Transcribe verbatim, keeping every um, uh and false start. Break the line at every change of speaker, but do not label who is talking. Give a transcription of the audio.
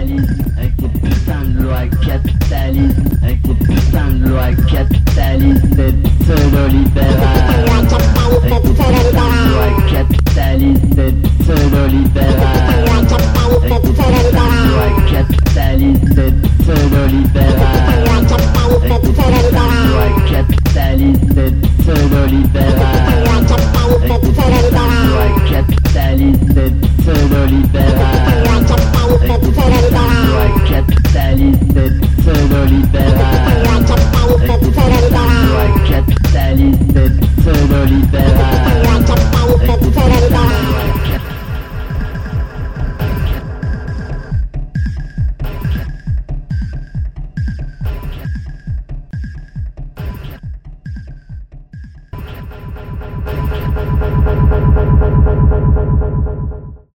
capitalisme, avec tes putains de lois capitalisme, avec tes putains de lois capitalistes et pseudo-libérales, avec tes putains de lois capitalistes et pseudo-libérales, avec tes putains de lois capitalistes et pseudo-libérales, avec tes putains de lois capitalistes et pseudo-libérales.